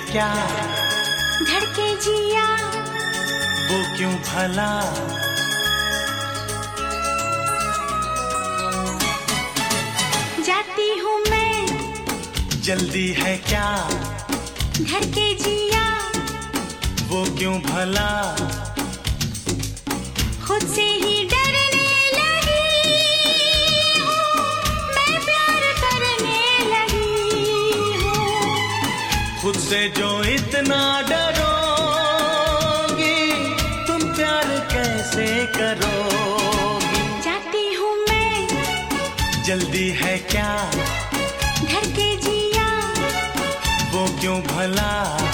क्या धड़के जिया वो क्यों भला, जाती हूँ मैं जल्दी है क्या धड़के जिया वो क्यों भला, खुद से ही डरने लगी हूँ, मैं प्यार करने लगी हूँ। खुद से जो इतना डरोगी तुम प्यार कैसे करोगी, जाती हूँ मैं जल्दी है क्या धड़के जिया वो क्यों भला,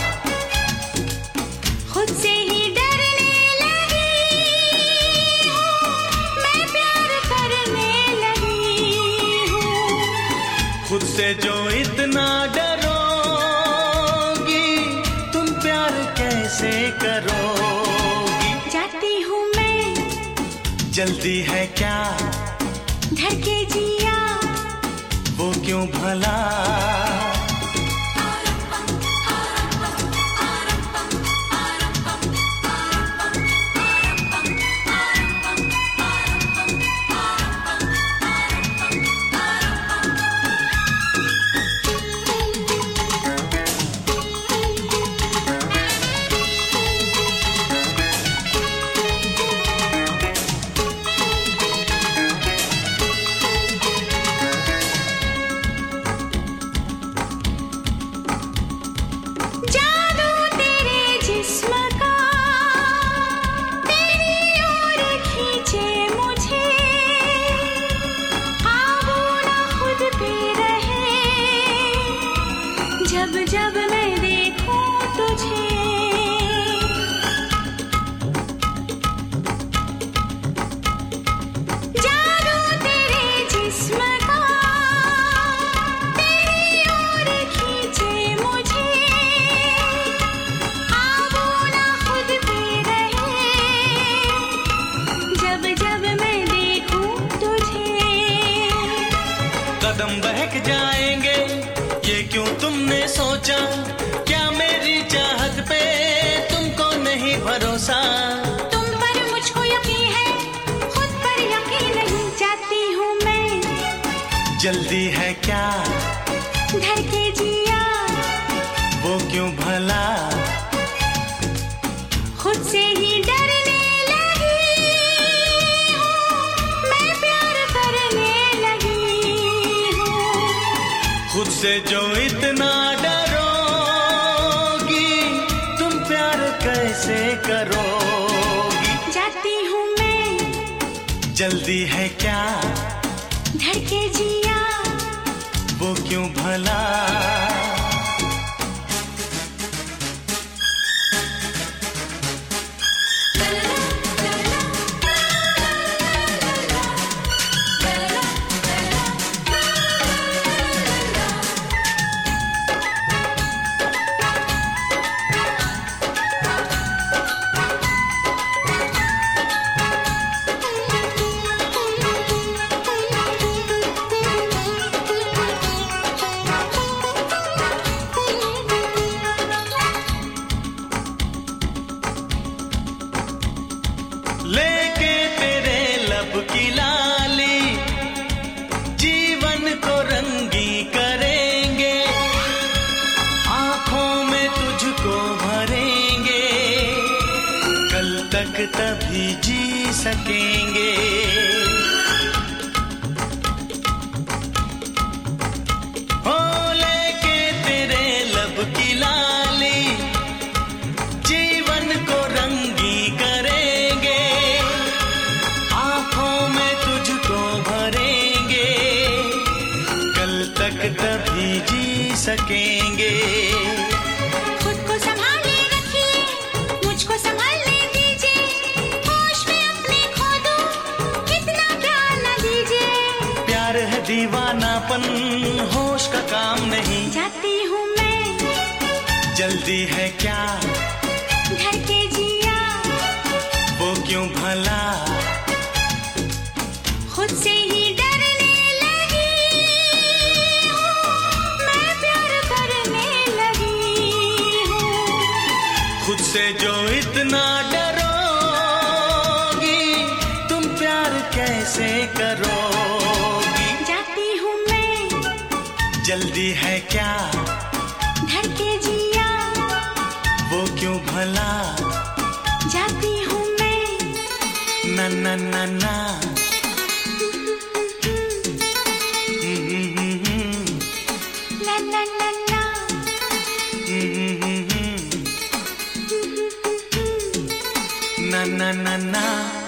खुद से ही डरने लगी हूँ, मैं प्यार करने लगी हूँ। खुद से जो इतना डरोगी तुम प्यार कैसे करोगी, जाती हूँ मैं जल्दी है क्या धड़के जिया वो क्यों भला। जादू तेरे जिस्म का तेरी ओर खींचे मुझे, काबू ना खुद पे रहे जब जब मैं देखूं तुझे। जादू तेरे जिस्म का तेरी ओर खींचे मुझे, काबू ना खुद पे रहे जब जब मैं देखूं तुझे। कदम बहक जाएंगे ये क्यों तुमने सोचा, क्या मेरी चाहत पे तुमको नहीं भरोसा, तुम पर मुझको यकीन है खुद पर यकीन नहीं। जाती हूँ मैं जल्दी है क्या धड़के जिया वो क्यों भला, खुद से ही डरने लगी हूँ, मैं प्यार करने लगी हूँ। खुद से जो इतना डरोगी तुम प्यार कैसे करोगी, जाती हूँ मैं जल्दी है क्या धड़के जिया वो क्यों भला। लेके तेरे लब की लाली जीवन को रंगी करेंगे, आंखों में तुझको भरेंगे, कल तक तभी जी सकेंगे। हो लेके तेरे लब की लाली जीवन को रंगी करेंगे, आंखों में तुझको भरेंगे, कल तक तभी जी सकेंगे। खुद को संभाले रखिए मुझको संभालने दीजिए, होश में अपने खो दूं इतना प्यार न दीजिए। प्यार है दीवानापन होश का काम नहीं, जाती हूँ मैं जल्दी है क्या धड़के जिया वो क्यों भला, खुद से ही डरने लगी हूँ, मैं प्यार करने लगी जो इतना डरोगी, तुम प्यार कैसे करोगी? जाती हूँ मैं, जल्दी है क्या? धड़के जिया, वो क्यों भला? जाती हूँ मैं, ना ना ना ना। ला ला ला ला, ना ना ना ना।